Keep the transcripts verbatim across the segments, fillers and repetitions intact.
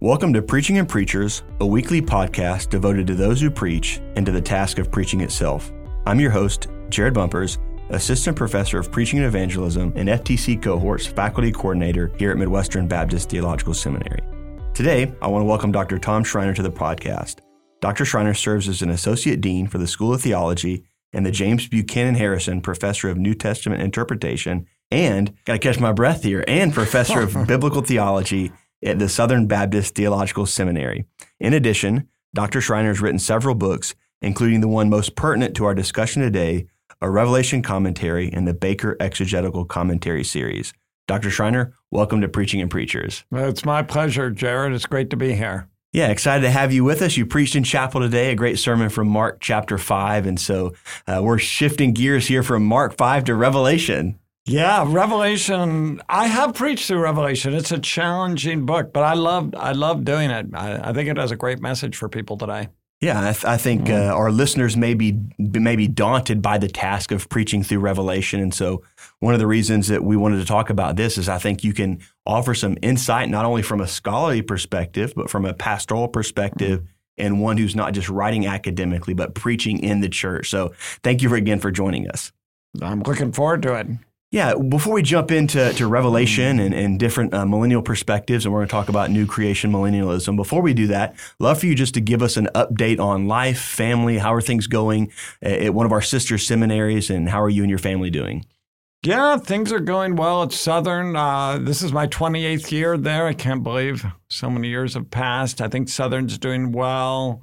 Welcome to Preaching and Preachers, a weekly podcast devoted to those who preach and to the task of preaching itself. I'm your host, Jared Bumpers, Assistant Professor of Preaching and Evangelism and F T C Cohorts Faculty Coordinator here at Midwestern Baptist Theological Seminary. Today, I want to welcome Doctor Tom Schreiner to the podcast. Doctor Schreiner serves as an Associate Dean for the School of Theology and the James Buchanan Harrison Professor of New Testament Interpretation and, gotta catch my breath here, and Professor of Biblical Theology at the Southern Baptist Theological Seminary. In addition, Doctor Schreiner has written several books, including the one most pertinent to our discussion today, a Revelation commentary and the Baker Exegetical Commentary series. Doctor Schreiner, welcome to Preaching and Preachers. Well, it's my pleasure, Jared. It's great to be here. Yeah, excited to have you with us. You preached in chapel today, a great sermon from Mark chapter five. And so uh, we're shifting gears here from Mark five to Revelation. Yeah, Revelation. I have preached through Revelation. It's a challenging book, but I love I love doing it. I, I think it has a great message for people today. Yeah, I, th- I think uh, our listeners may be, may be daunted by the task of preaching through Revelation. And so one of the reasons that we wanted to talk about this is I think you can offer some insight, not only from a scholarly perspective, but from a pastoral perspective, mm-hmm. and one who's not just writing academically, but preaching in the church. So thank you for, again for joining us. I'm looking forward to it. Yeah, before we jump into to Revelation and, and different uh, millennial perspectives, and we're going to talk about new creation millennialism, before we do that, love for you just to give us an update on life, family, how are things going at one of our sister seminaries, and how are you and your family doing? Yeah, things are going well at Southern. Uh, this is my twenty-eighth year there. I can't believe so many years have passed. I think Southern's doing well.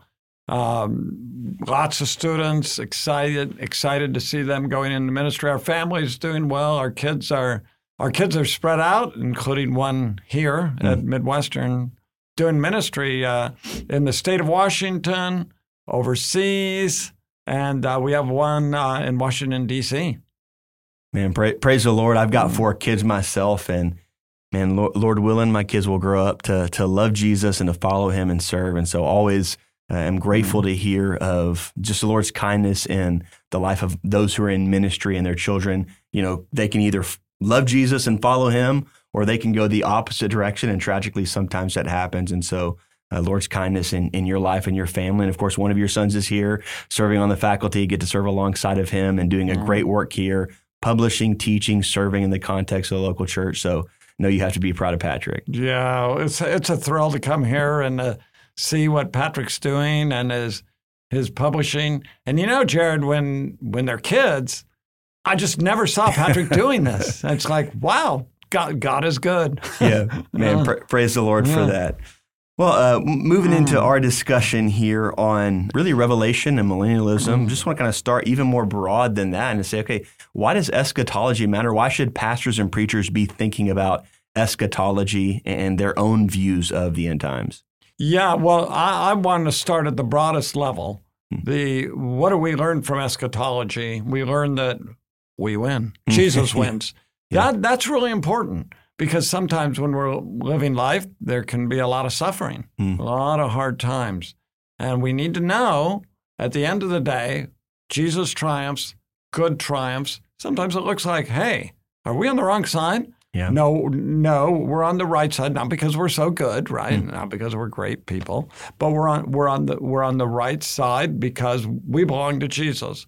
Um, lots of students, excited, excited to see them going into ministry. Our family's doing well. Our kids are, our kids are spread out, including one here mm. at Midwestern, doing ministry uh, in the state of Washington, overseas, and uh, we have one uh, in Washington, D C Man, pray, praise the Lord. I've got four kids myself, and man, Lord, Lord willing, my kids will grow up to to love Jesus and to follow Him and serve. And so always uh, I'm grateful mm-hmm. to hear of just the Lord's kindness in the life of those who are in ministry and their children. You know, they can either f- love Jesus and follow Him, or they can go the opposite direction. And tragically, sometimes that happens. And so uh, Lord's kindness in, in your life and your family. And of course, one of your sons is here serving on the faculty, get to serve alongside of him and doing a mm-hmm. great work here, publishing, teaching, serving in the context of the local church. So no, you have to be proud of Patrick. Yeah, it's it's a thrill to come here and uh, see what Patrick's doing and his his publishing. And you know, Jared, when when they're kids, I just never saw Patrick doing this. It's like, wow, God, God is good. Yeah, man, pra- praise the Lord yeah. for that. Well, uh, moving mm. into our discussion here on really Revelation and millennialism, mm. just want to kind of start even more broad than that and say, okay, why does eschatology matter? Why should pastors and preachers be thinking about eschatology and their own views of the end times? Yeah, well, I, I want to start at the broadest level. Mm. The what do we learn from eschatology? We learn that we win. Jesus wins. Yeah. That That's really important. Because sometimes when we're living life, there can be a lot of suffering, mm. a lot of hard times. And we need to know at the end of the day, Jesus triumphs, good triumphs. Sometimes it looks like, hey, are we on the wrong side? Yeah. No, no, we're on the right side, not because we're so good, right? Mm. Not because we're great people, but we're on we're on the we're on the right side because we belong to Jesus.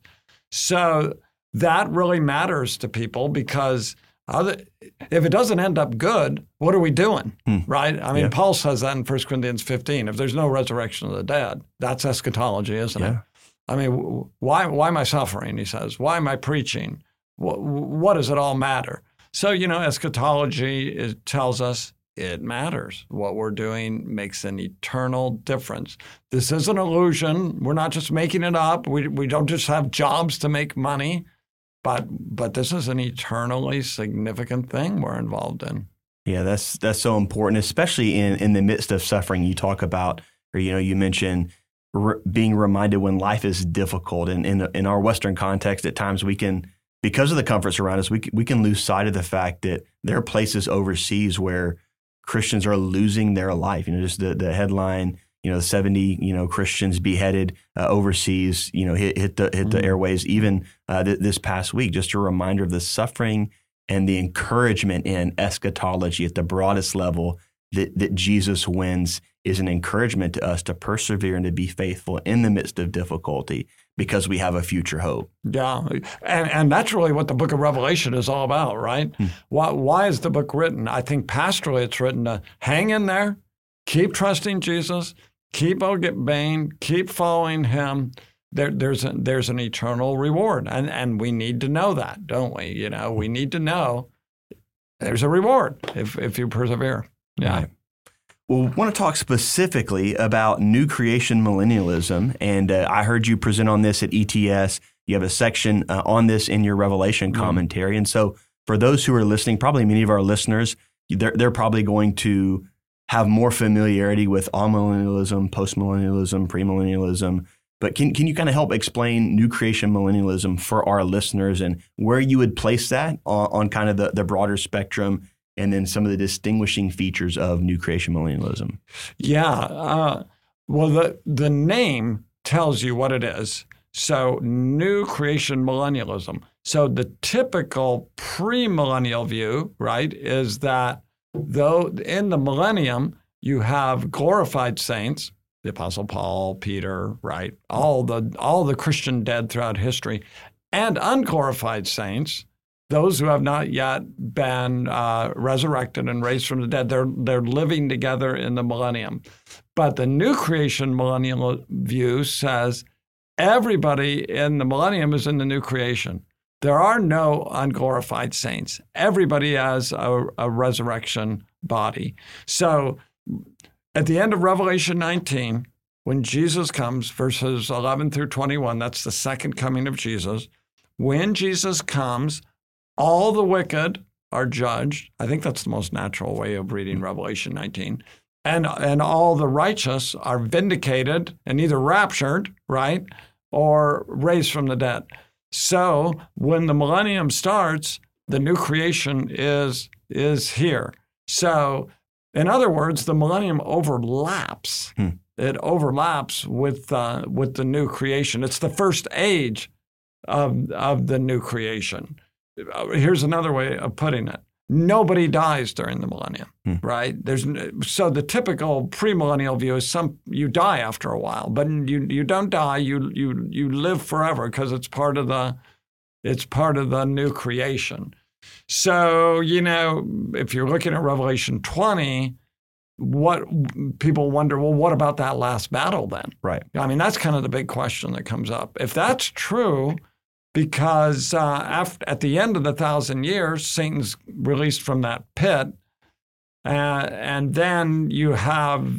So that really matters to people because Other, if it doesn't end up good, what are we doing, hmm. right? I mean, yeah. Paul says that in First Corinthians fifteen. If there's no resurrection of the dead, that's eschatology, isn't yeah. it? I mean, why why am I suffering, he says? Why am I preaching? What, what does it all matter? So, you know, eschatology is, tells us it matters. What we're doing makes an eternal difference. This is an illusion. We're not just making it up. We we don't just have jobs to make money. But but this is an eternally significant thing we're involved in. Yeah, that's that's so important, especially in, in the midst of suffering. You talk about, or you know, you mentioned re- being reminded when life is difficult. And in in our Western context, at times we can, because of the comforts around us, we can, we can lose sight of the fact that there are places overseas where Christians are losing their life. You know, just the the headline, you know, seventy, you know, Christians beheaded uh, overseas, you know, hit, hit the hit the mm-hmm. airwaves even uh, th- this past week. Just a reminder of the suffering and the encouragement in eschatology at the broadest level that, that Jesus wins is an encouragement to us to persevere and to be faithful in the midst of difficulty because we have a future hope. Yeah, and and that's really what the book of Revelation is all about, right? Hmm. Why, why is the book written? I think pastorally it's written to hang in there, keep trusting Jesus, keep obeying, keep following him. There, there's a, there's an eternal reward, and and we need to know that, don't we? You know, we need to know there's a reward if if you persevere. Yeah. Right. Well, we want to talk specifically about new creation millennialism, and uh, I heard you present on this at E T S. You have a section uh, on this in your Revelation commentary, mm-hmm. and so for those who are listening, probably many of our listeners, they're they're probably going to have more familiarity with amillennialism, postmillennialism, premillennialism. But can can you kind of help explain new creation millennialism for our listeners and where you would place that on, on kind of the, the broader spectrum? And then some of the distinguishing features of new creation millennialism. Yeah. Uh, well, the the name tells you what it is. So new creation millennialism. So the typical premillennial view, right, is that though in the millennium you have glorified saints, the Apostle Paul, Peter, right, all the all the Christian dead throughout history, and unglorified saints, those who have not yet been uh, resurrected and raised from the dead, they're they're living together in the millennium. But the new creation millennial view says everybody in the millennium is in the new creation. There are no unglorified saints. Everybody has a, a resurrection body. So at the end of Revelation nineteen, when Jesus comes, verses eleven through twenty-one, that's the second coming of Jesus. When Jesus comes, all the wicked are judged. I think that's the most natural way of reading Revelation nineteen. And and all the righteous are vindicated and either raptured, right, or raised from the dead. So when the millennium starts, the new creation is is here. So in other words, the millennium overlaps. Hmm. It overlaps with uh, with the new creation. It's the first age of of the new creation. Here's another way of putting it. Nobody dies during the millennium, hmm. right? There's so the typical premillennial view is some you die after a while, but you you don't die. You you you live forever because it's part of the it's part of the new creation. So you know, if you're looking at Revelation twenty, what people wonder, well, what about that last battle then? Right. I mean, that's kind of the big question that comes up. If that's true. Because uh, after, at the end of the thousand years, Satan's released from that pit, uh, and then you have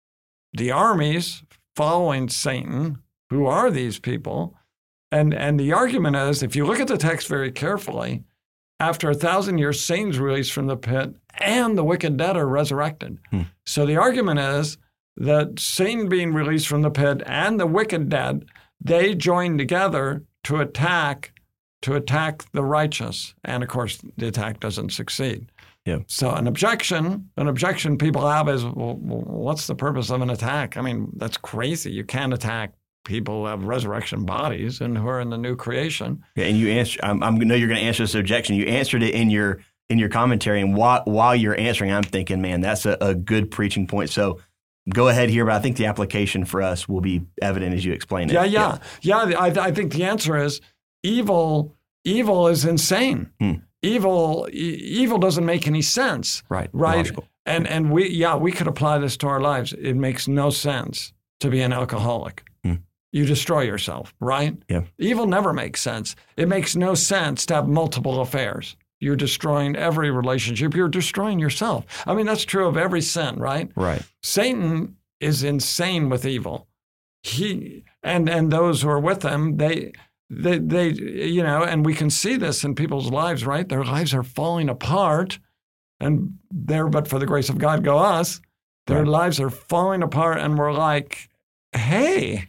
the armies following Satan, who are these people. And, and the argument is, if you look at the text very carefully, after a thousand years, Satan's released from the pit, and the wicked dead are resurrected. Hmm. So the argument is that Satan being released from the pit and the wicked dead, they join together to attack to attack the righteous. And of course, the attack doesn't succeed. Yeah. So an objection, an objection people have is, well, what's the purpose of an attack? I mean, that's crazy. You can't attack people who have resurrection bodies and who are in the new creation. Yeah, and you answer. I'm, I know you're going to answer this objection. You answered it in your in your commentary, and while while you're answering, I'm thinking, man, that's a, a good preaching point. So go ahead here, but I think the application for us will be evident as you explain it. Yeah, yeah, yeah. yeah I, I think the answer is evil. Evil is insane. Hmm. Evil, e- evil doesn't make any sense. Right. Right. Logical. And and we yeah we could apply this to our lives. It makes no sense to be an alcoholic. Hmm. You destroy yourself. Right. Yeah. Evil never makes sense. It makes no sense to have multiple affairs. You're destroying every relationship. You're destroying yourself. I mean, that's true of every sin, right? Right. Satan is insane with evil. He and and those who are with him, they they they you know, and we can see this in people's lives, right? Their lives are falling apart, and there, but for the grace of God, go us. Their right. lives are falling apart, and we're like, hey,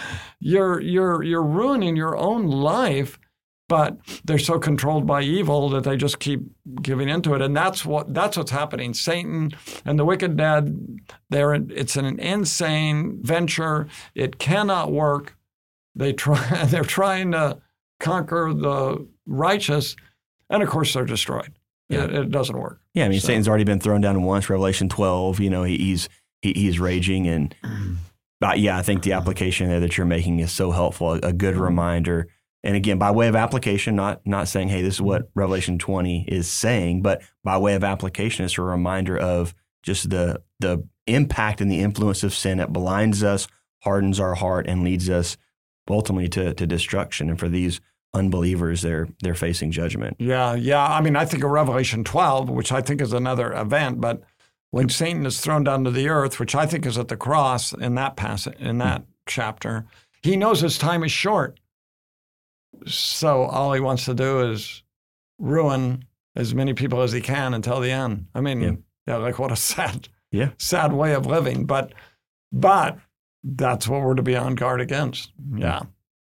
you're you're you're ruining your own life. But they're so controlled by evil that they just keep giving into it, and that's what that's what's happening. Satan and the wicked dead, they're it's an insane venture. It cannot work. They try. They're trying to conquer the righteous, and of course they're destroyed. Yeah. It, it doesn't work. Yeah, I mean, so. Satan's already been thrown down once. Revelation twelve, you know, he, he's he, he's raging, and uh, yeah, I think the application there that you're making is so helpful. A, a good reminder, and again, by way of application, not not saying, hey, this is what Revelation twenty is saying, but by way of application, it's a reminder of just the the impact and the influence of sin. It blinds us, hardens our heart, and leads us ultimately to to destruction. And for these unbelievers, they're they're facing judgment. Yeah, yeah. I mean, I think of Revelation twelve, which I think is another event, but when Satan is thrown down to the earth, which I think is at the cross in that passage, in that mm-hmm. chapter, he knows his time is short. So all he wants to do is ruin as many people as he can until the end. I mean, yeah, yeah like what a sad, yeah. sad way of living. But, but that's what we're to be on guard against. Yeah.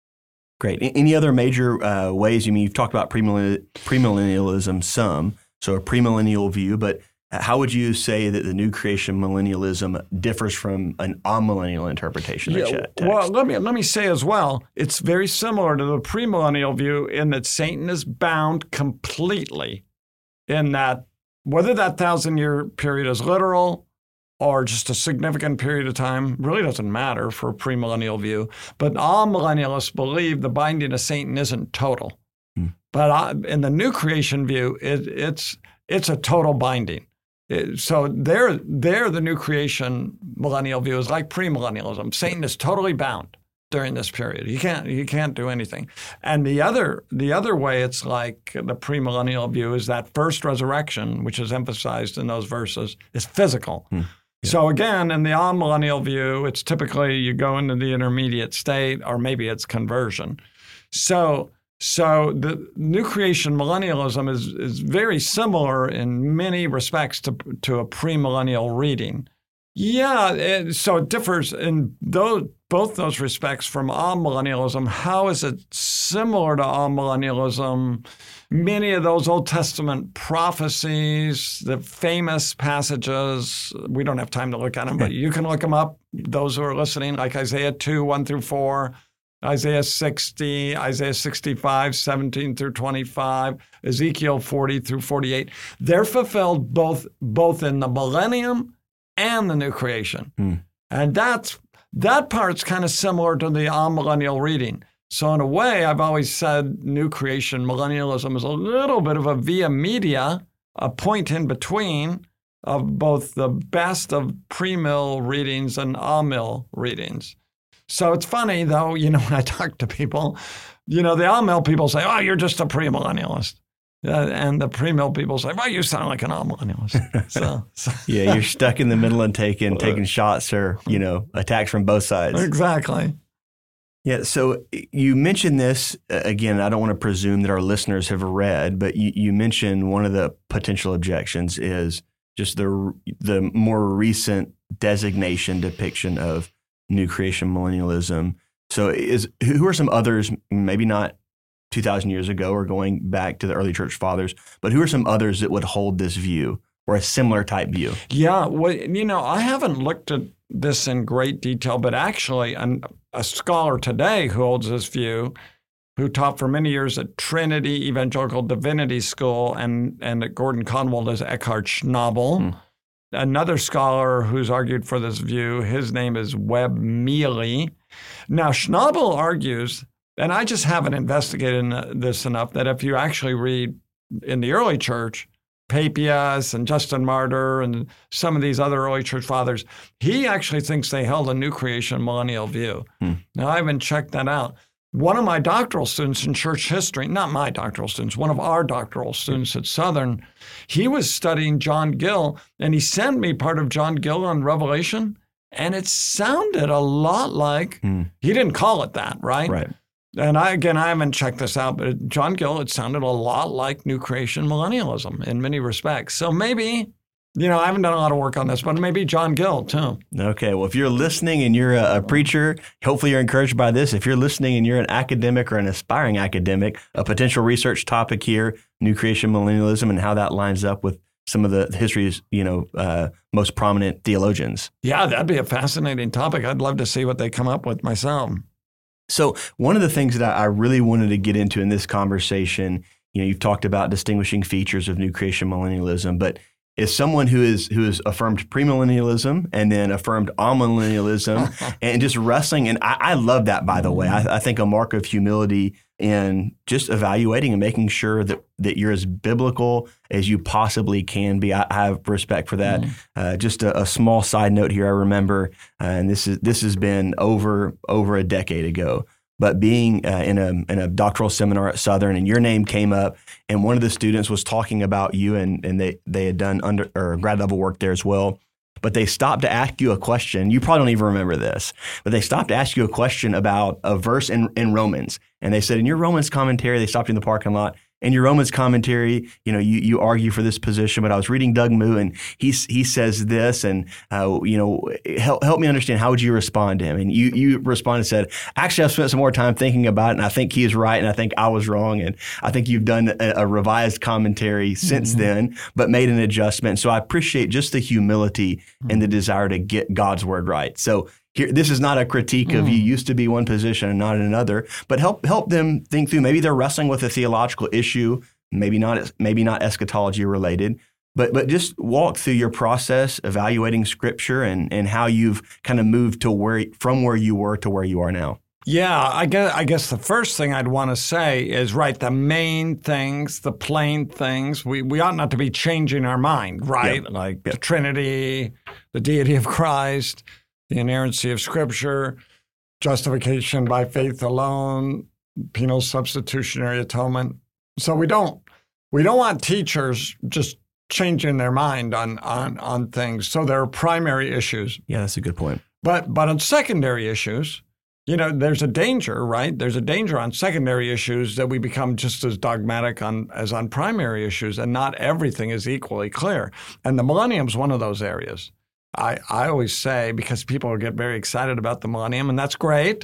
Great. Any other major uh, ways? You mean, you've talked about premillennial, premillennialism some, so a premillennial view, but how would you say that the new creation millennialism differs from an amillennial interpretation of yeah, text? Well, let me let me say as well, it's very similar to the premillennial view in that Satan is bound completely in that whether that thousand-year period is literal or just a significant period of time really doesn't matter for a premillennial view. But all millennialists believe the binding of Satan isn't total. Hmm. But I, in the new creation view, it, it's it's a total binding. It, so there, there, the new creation millennial view is like premillennialism. Satan is totally bound during this period. He can't he can't do anything. And the other the other way it's like the premillennial view is that first resurrection, which is emphasized in those verses, is physical. Hmm. Yeah. So again, in the amillennial view, it's typically you go into the intermediate state, or maybe it's conversion. So, so the new creation millennialism is is very similar in many respects to to a premillennial reading. Yeah, it, so it differs in those both those respects from amillennialism. How is it similar to amillennialism? Many of those Old Testament prophecies, the famous passages, we don't have time to look at them, but you can look them up, those who are listening, like Isaiah two, one through four, Isaiah sixty, Isaiah sixty-five, seventeen through twenty-five, Ezekiel forty through forty-eight. They're fulfilled both, both in the millennium and the new creation. Hmm. And that's that part's kind of similar to the amillennial reading. So in a way, I've always said new creation millennialism is a little bit of a via media, a point in between of both the best of premill readings and amil readings. So it's funny, though, you know, when I talk to people, you know, the amil people say, oh, you're just a premillennialist. Uh, and the premill people say, well, you sound like an amillennialist. So, so. Yeah, you're stuck in the middle and taking taking shots or, you know, attacks from both sides. Exactly. Yeah, so you mentioned this, again, I don't want to presume that our listeners have read, but you, you mentioned one of the potential objections is just the the more recent designation depiction of new creation millennialism. So is who are some others, maybe not two thousand years ago or going back to the early church fathers, but who are some others that would hold this view or a similar type view? Yeah, well, you know, I haven't looked at this in great detail, but actually an, a scholar today who holds this view, who taught for many years at Trinity Evangelical Divinity School and, and at Gordon Conwell is Eckhard Schnabel. Hmm. Another scholar who's argued for this view, his name is Webb Mealy. Now, Schnabel argues, and I just haven't investigated this enough, that if you actually read in the early church, Papias and Justin Martyr and some of these other early church fathers, he actually thinks they held a new creation millennial view. Hmm. Now, I haven't checked that out. One of my doctoral students in church history, not my doctoral students, one of our doctoral students at Southern, he was studying John Gill, and he sent me part of John Gill on Revelation, and it sounded a lot like, hmm. he didn't call it that, right? Right. And I, again, I haven't checked this out, but John Gill, it sounded a lot like new creation millennialism in many respects. So maybe, you know, I haven't done a lot of work on this, but maybe John Gill too. Okay. Well, if you're listening and you're a, a preacher, hopefully you're encouraged by this. If you're listening and you're an academic or an aspiring academic, a potential research topic here, new creation millennialism and how that lines up with some of the history's, you know, uh, most prominent theologians. Yeah, that'd be a fascinating topic. I'd love to see what they come up with myself. So one of the things that I really wanted to get into in this conversation, you know, you've talked about distinguishing features of new creation millennialism, but as someone who is who has affirmed premillennialism and then affirmed amillennialism and just wrestling, and I, I love that, by the way. I, I think a mark of humility in just evaluating and making sure that, that you're as biblical as you possibly can be. I, I have respect for that. Mm. Uh, just a, a small side note here. I remember, uh, and this is this has been over over a decade ago. But being uh, in a in a doctoral seminar at Southern, and your name came up, and one of the students was talking about you, and, and they, they had done under or grad level work there as well. But they stopped to ask you a question. You probably don't even remember this, but they stopped to ask you a question about a verse in, in Romans. And they said, in your Romans commentary, they stopped you in the parking lot. In your Romans commentary, you know, you, you argue for this position, but I was reading Doug Moo, and he he says this, and uh, you know, help help me understand, how would you respond to him? And you you responded and said, actually, I've spent some more time thinking about it, and I think he is right, and I think I was wrong, and I think you've done a, a revised commentary since mm-hmm. then, but made an adjustment. So I appreciate just the humility mm-hmm. and the desire to get God's word right. So. Here, this is not a critique of mm. you used to be one position and not another, but help help them think through. Maybe they're wrestling with a theological issue, maybe not maybe not eschatology related, but but just walk through your process, evaluating Scripture and and how you've kind of moved to where from where you were to where you are now. Yeah, I guess, I guess the first thing I'd want to say is, right, the main things, the plain things, we, we ought not to be changing our mind, right? Yep. Like yep. the Trinity, the deity of Christ, the inerrancy of Scripture, justification by faith alone, penal substitutionary atonement. So we don't we don't want teachers just changing their mind on on on things. So there are primary issues. Yeah, that's a good point. But but on secondary issues, you know, there's a danger, right? There's a danger on secondary issues that we become just as dogmatic on as on primary issues, and not everything is equally clear. And the millennium is one of those areas. I, I always say, because people get very excited about the millennium, and that's great,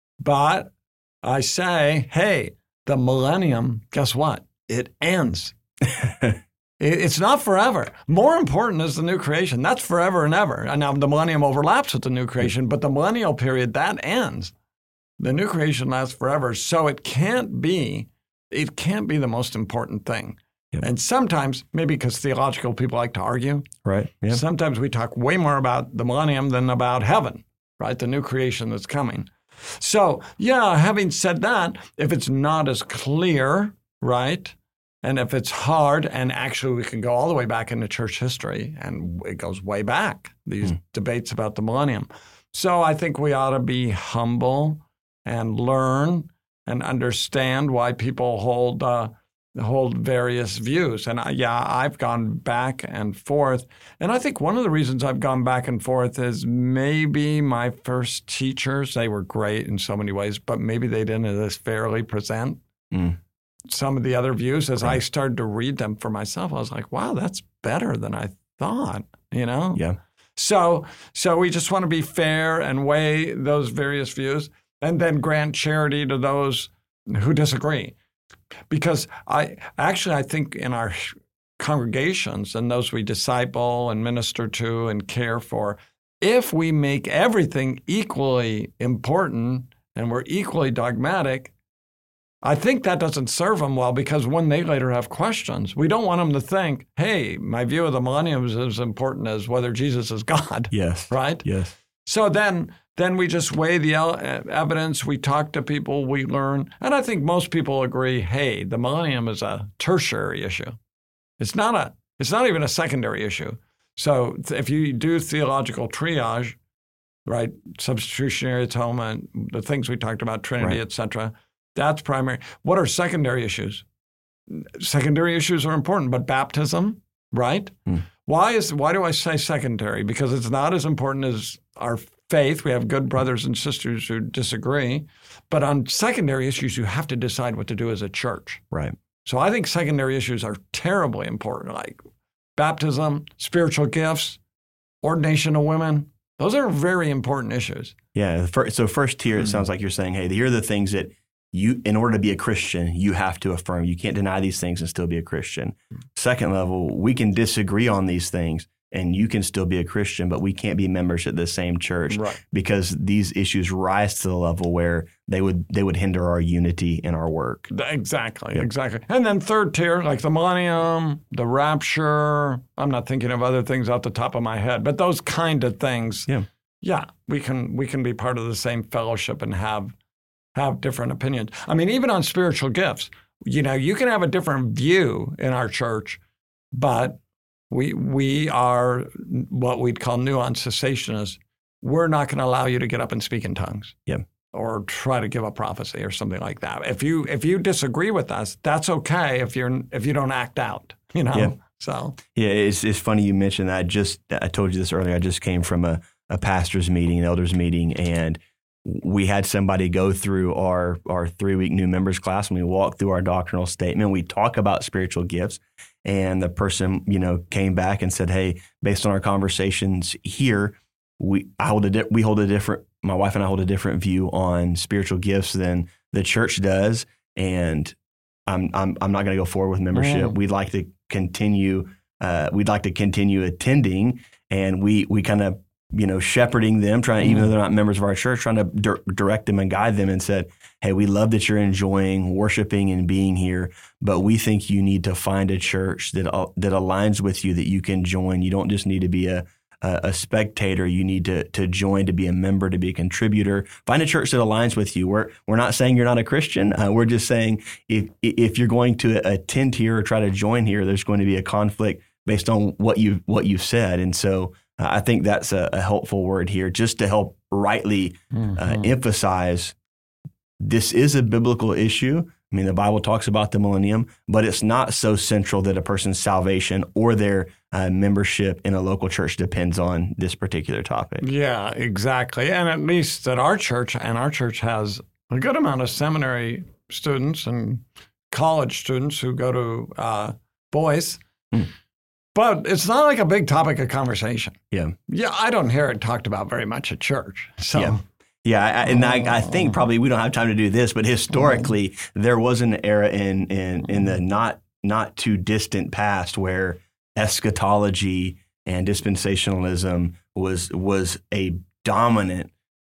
but I say, hey, the millennium, guess what? It ends. it, it's not forever. More important is the new creation. That's forever and ever. And now the millennium overlaps with the new creation, but the millennial period, that ends. The new creation lasts forever. So it can't be, it can't be the most important thing. Yep. And sometimes, maybe because theological people like to argue, right? Yep. Sometimes we talk way more about the millennium than about heaven, right? The new creation that's coming. So, yeah, having said that, if it's not as clear, right, and if it's hard, and actually we can go all the way back into church history, and it goes way back, these mm. debates about the millennium. So I think we ought to be humble and learn and understand why people hold uh, hold various views. And I, yeah, I've gone back and forth. And I think one of the reasons I've gone back and forth is maybe my first teachers, they were great in so many ways, but maybe they didn't as fairly present mm. some of the other views. As right. I started to read them for myself, I was like, wow, that's better than I thought, you know? Yeah. So, so we just want to be fair and weigh those various views, and then grant charity to those who disagree. Because I actually, I think in our congregations and those we disciple and minister to and care for, if we make everything equally important and we're equally dogmatic, I think that doesn't serve them well, because when they later have questions, we don't want them to think, hey, my view of the millennium is as important as whether Jesus is God. Yes. Right? Yes. So then then we just weigh the evidence, we talk to people, we learn. And I think most people agree, hey, the millennium is a tertiary issue. It's not a it's not even a secondary issue. So if you do theological triage, right, substitutionary atonement, the things we talked about, Trinity, right. et cetera, that's primary. What are secondary issues? Secondary issues are important, but baptism, right? Hmm. Why is why do I say secondary? Because it's not as important as our faith. We have good brothers and sisters who disagree. But on secondary issues, you have to decide what to do as a church. Right. So I think secondary issues are terribly important, like baptism, spiritual gifts, ordination of women. Those are very important issues. Yeah. So first tier, it mm-hmm. sounds like you're saying, hey, here are the things that you, in order to be a Christian, you have to affirm. You can't deny these things and still be a Christian. Mm-hmm. Second level, we can disagree on these things, and you can still be a Christian, but we can't be members at the same church Right. because these issues rise to the level where they would they would hinder our unity in our work. Exactly, exactly. And then third tier, like the millennium, the rapture. I'm not thinking of other things off the top of my head, but those kind of things. Yeah. Yeah, we can we can be part of the same fellowship and have have different opinions. I mean, even on spiritual gifts, you know, you can have a different view in our church, but we we are what we'd call nuanced cessationists. We're not going to allow you to get up and speak in tongues. Yeah. Or try to give a prophecy or something like that. If you if you disagree with us, that's okay if you're if you don't act out, you know. Yeah. So Yeah, it's it's funny you mentioned that. I just I told you this earlier. I just came from a, a pastor's meeting, an elders meeting, and we had somebody go through our our three week new members class, and we walked through our doctrinal statement. We talk about spiritual gifts, and the person you know came back and said, "Hey, based on our conversations here, we I hold a di- we hold a different." My wife and I hold a different view on spiritual gifts than the church does, and I'm I'm I'm not going to go forward with membership. Mm. We'd like to continue. Uh, we'd like to continue attending, and we we kind of you know shepherding them, trying mm. even though they're not members of our church, trying to di- direct them and guide them, and said, "Hey, we love that you're enjoying worshiping and being here, but we think you need to find a church that uh, that aligns with you, that you can join. You don't just need to be a a spectator. You need to to join, to be a member, to be a contributor. Find a church that aligns with you." We're we're not saying you're not a Christian. Uh, we're just saying if if you're going to attend here or try to join here, there's going to be a conflict based on what you what you've said. And so uh, I think that's a, a helpful word here, just to help rightly mm-hmm. uh, emphasize this is a biblical issue. I mean, the Bible talks about the millennium, but it's not so central that a person's salvation or their uh, membership in a local church depends on this particular topic. Yeah, exactly. And at least at our church, and our church has a good amount of seminary students and college students who go to uh, Boyce. Mm. But it's not like a big topic of conversation. Yeah. Yeah, I don't hear it talked about very much at church. So. Yeah. Yeah, I, and I, I think probably we don't have time to do this, but historically there was an era in in, in the not not too distant past where eschatology and dispensationalism was was a dominant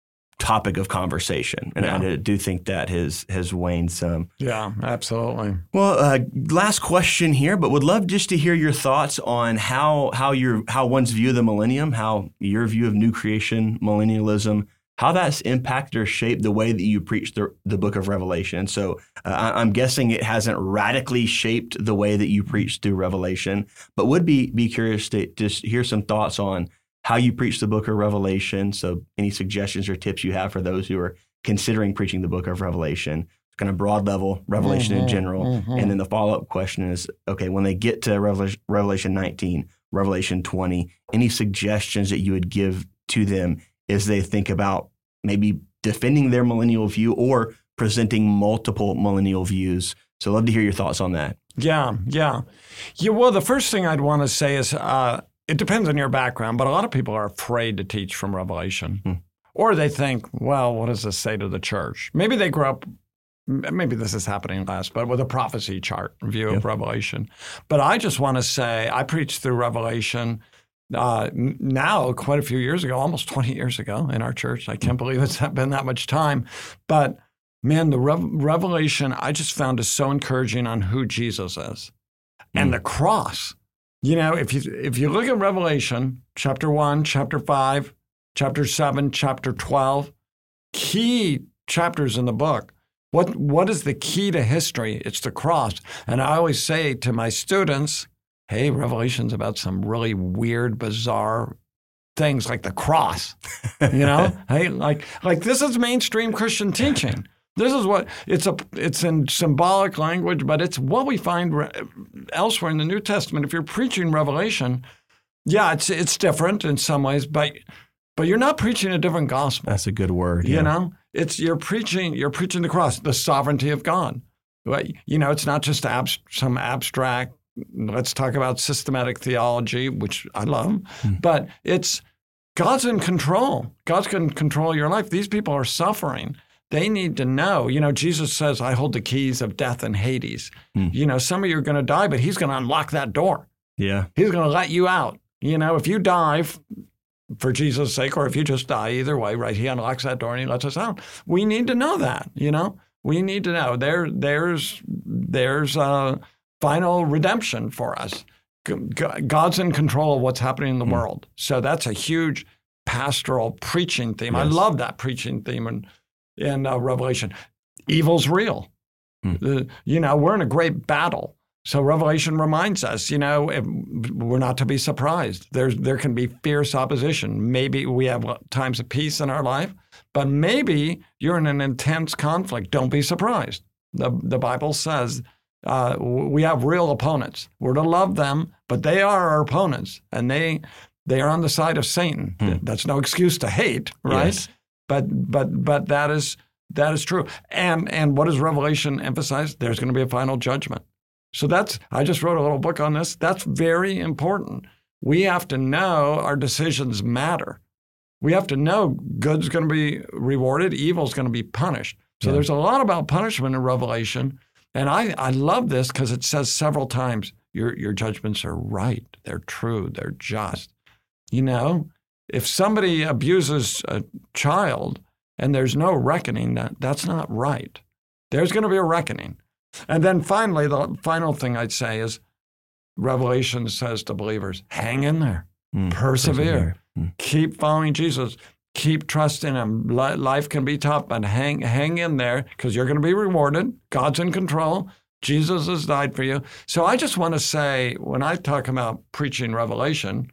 topic of conversation, and yeah. I do think that has has waned some. Yeah, absolutely. Well, uh, last question here, but would love just to hear your thoughts on how how your how one's view of the millennium, how your view of new creation, millennialism, how that's impacted or shaped the way that you preach the, the book of Revelation. So uh, I'm guessing it hasn't radically shaped the way that you preach through Revelation, but would be be curious to just hear some thoughts on how you preach the book of Revelation. So any suggestions or tips you have for those who are considering preaching the book of Revelation, kind of broad level, Revelation mm-hmm, in general. Mm-hmm. And then the follow-up question is, okay, when they get to Revelation, Revelation nineteen, Revelation twenty, any suggestions that you would give to them as they think about maybe defending their millennial view or presenting multiple millennial views? So I'd love to hear your thoughts on that. Yeah, yeah. Yeah. Well, the first thing I'd want to say is uh, it depends on your background, but a lot of people are afraid to teach from Revelation. Hmm. Or they think, well, what does this say to the church? Maybe they grew up, maybe this is happening less, but with a prophecy chart view yep. of Revelation. But I just want to say I preached through Revelation Uh, now, quite a few years ago, almost twenty years ago in our church. I can't believe it's been that much time. But man, the Re- Revelation I just found is so encouraging on who Jesus is. Mm. And the cross. You know, if you if you look at Revelation, chapter one, chapter five, chapter seven, chapter twelve, key chapters in the book. What What is the key to history? It's the cross. And I always say to my students, hey, Revelation's about some really weird, bizarre things like the cross, you know? hey, like like this is mainstream Christian teaching. This is what it's a it's in symbolic language, but it's what we find re- elsewhere in the New Testament. If you're preaching Revelation, yeah, it's it's different in some ways, but but you're not preaching a different gospel. That's a good word. You yeah. know, it's you're preaching you're preaching the cross, the sovereignty of God. You know, it's not just abs- some abstract. Let's talk about systematic theology, which I love, hmm. but it's God's in control. God's going to control your life. These people are suffering. They need to know. You know, Jesus says, I hold the keys of death and Hades. Hmm. You know, some of you are going to die, but he's going to unlock that door. Yeah. He's going to let you out. You know, if you die f- for Jesus' sake, or if you just die, either way, right? He unlocks that door and he lets us out. We need to know that, you know? We need to know there, there's, there's a final redemption for us. God's in control of what's happening in the mm. world. So that's a huge pastoral preaching theme. Yes. I love that preaching theme in, in uh, Revelation. Evil's real. Mm. The, you know, we're in a great battle. So Revelation reminds us, you know, if, we're not to be surprised. There's, there can be fierce opposition. Maybe we have times of peace in our life, but maybe you're in an intense conflict. Don't be surprised. The, the Bible says uh, we have real opponents. We're to love them, but they are our opponents, and they they are on the side of Satan. Hmm. That's no excuse to hate, right? Yes. But but but that is that is true. And and what does Revelation emphasize? There's going to be a final judgment. So that's, I just wrote a little book on this. That's very important. We have to know our decisions matter. We have to know good's going to be rewarded, evil's going to be punished. So yeah. There's a lot about punishment in Revelation. And I, I love this because it says several times, your, your judgments are right. They're true. They're just. You know, if somebody abuses a child and there's no reckoning, that, that's not right. There's going to be a reckoning. And then finally, the final thing I'd say is Revelation says to believers, hang in there, mm, persevere, persevere. Mm. Keep following Jesus, keep trusting him. Life can be tough, but hang, hang in there because you're going to be rewarded. God's in control. Jesus has died for you. So I just want to say, when I talk about preaching Revelation,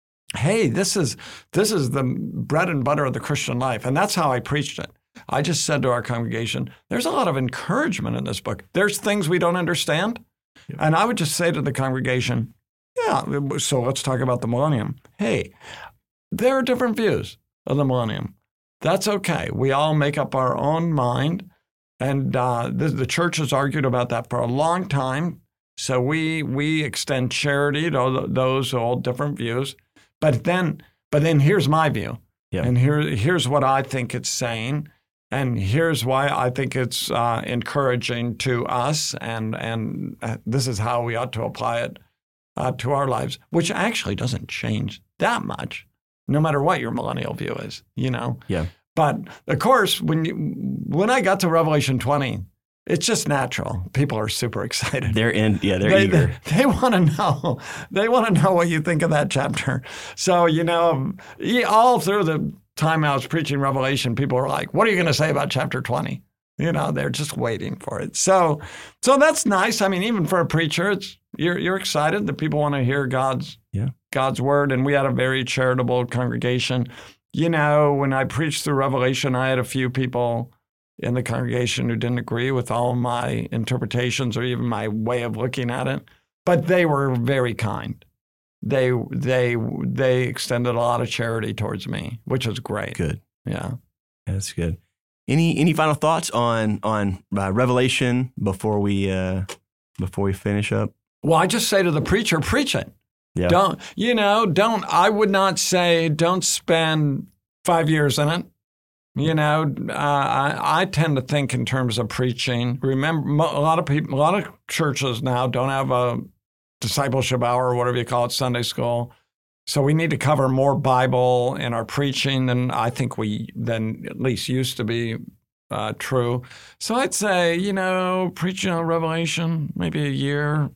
hey, this is this is the bread and butter of the Christian life. And that's how I preached it. I just said to our congregation, there's a lot of encouragement in this book. There's things we don't understand. Yeah. And I would just say to the congregation, yeah, so let's talk about the millennium. Hey, there are different views of the millennium. That's okay. We all make up our own mind. And uh, the, the church has argued about that for a long time. So we we extend charity to those who hold different views. But then, but then here's my view. Yeah. And here here's what I think it's saying. And here's why I think it's uh, encouraging to us, and and this is how we ought to apply it uh, to our lives, which actually doesn't change that much, no matter what your millennial view is, you know. Yeah. But of course, when you, when I got to Revelation twenty, it's just natural. People are super excited. They're in, yeah, they're they, eager. They, they want to know. They want to know what you think of that chapter. So you know, all through the time I was preaching Revelation, people were like, what are you going to say about chapter twenty? You know, they're just waiting for it. So so that's nice. I mean, even for a preacher, it's you're you're excited that people want to hear God's yeah. God's word. And we had a very charitable congregation. You know, when I preached through Revelation, I had a few people in the congregation who didn't agree with all my interpretations or even my way of looking at it. But they were very kind. They they they extended a lot of charity towards me, which is great. Good. Yeah. That's good. Any any final thoughts on on uh, Revelation before we uh, before we finish up? Well, I just say to the preacher, preach it. Yeah. Don't you know? Don't I would not say don't spend five years in it. You know, uh, I, I tend to think in terms of preaching. Remember, a lot of people, a lot of churches now don't have a discipleship hour or whatever you call it, Sunday school. So we need to cover more Bible in our preaching than I think we, than at least used to be uh, true. So I'd say, you know, preaching on Revelation, maybe a year,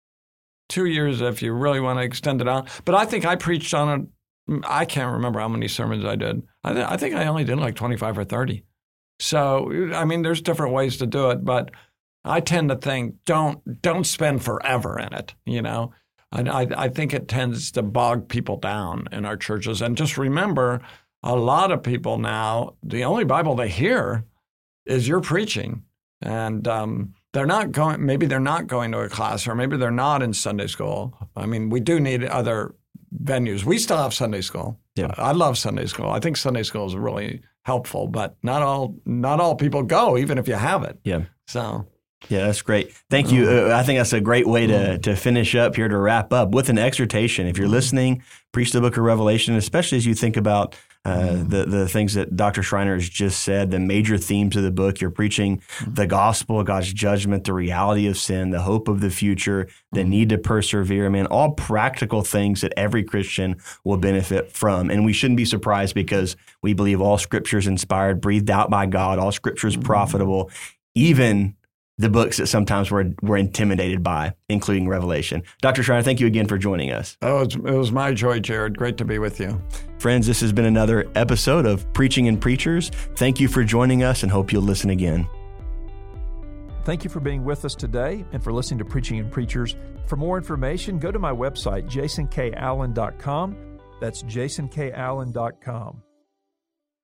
two years if you really want to extend it out. But I think I preached on it. I can't remember how many sermons I did. I, th- I think I only did like twenty-five or thirty. So, I mean, there's different ways to do it, but I tend to think don't don't spend forever in it, you know. And I, I think it tends to bog people down in our churches. And just remember, a lot of people now, the only Bible they hear is your preaching. And um, they're not going, maybe they're not going to a class, or maybe they're not in Sunday school. I mean, we do need other venues. We still have Sunday school. Yeah. I love Sunday school. I think Sunday school is really helpful, but not all not all people go, even if you have it. Yeah. So. Yeah, that's great. Thank you. Uh, I think that's a great way to to finish up here, to wrap up with an exhortation. If you're listening, preach the book of Revelation, especially as you think about Uh, mm. the, the things that Doctor Schreiner has just said, the major themes of the book. You're preaching mm. the gospel, God's judgment, the reality of sin, the hope of the future, the mm. need to persevere. Man, all practical things that every Christian will benefit from. And we shouldn't be surprised because we believe all Scripture is inspired, breathed out by God. All Scripture is mm. profitable, even the books that sometimes we're, we're intimidated by, including Revelation. Doctor Schreiner, thank you again for joining us. Oh, it was my joy, Jared. Great to be with you. Friends, this has been another episode of Preaching and Preachers. Thank you for joining us and hope you'll listen again. Thank you for being with us today and for listening to Preaching and Preachers. For more information, go to my website, jason k allen dot com. That's jason k allen dot com.